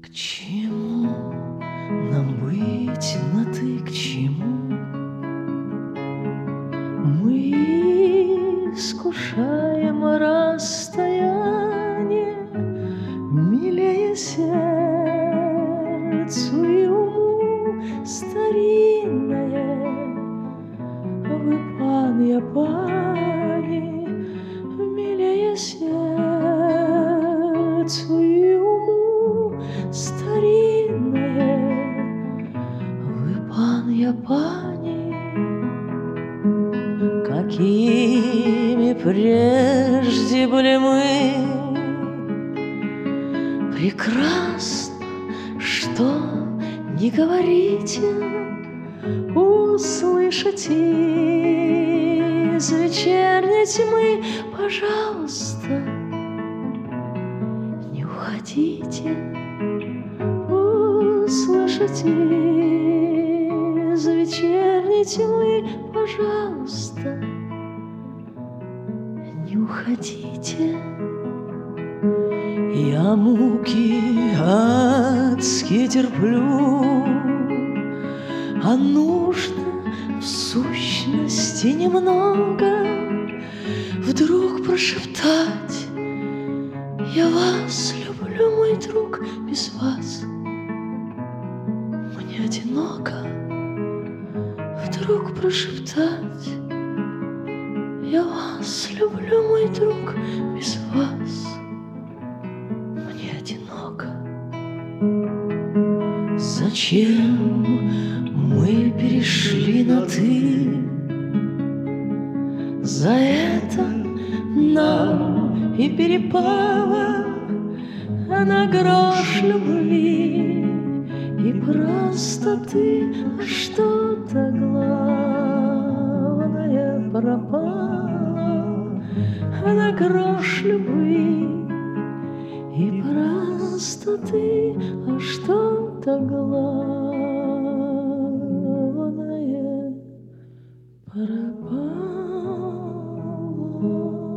К чему нам быть на ты, к чему? Мы искушаем расстояние, милее сердцу и уму старинное. Вы, пан, я пани, милее сердцу и уму старинное. Вы, пан, я пани, какими прежде были мы. Прекрасно, что не говорите, услышите из вечерней тьмы. Пожалуйста, не уходите, услышите из вечерней тьмы. Пожалуйста, не уходите. Я муки адски терплю, а нужно в сущности немного вдруг прошептать: я вас люблю, мой друг, без вас мне одиноко. Вдруг прошептать: я вас люблю, мой друг, без вас мне одиноко. Зачем мы перешли на ты? За это нам и перепало на грош любви и простоты. А что-то главное пропало на грош любви и простоты. А что-то главное пропало.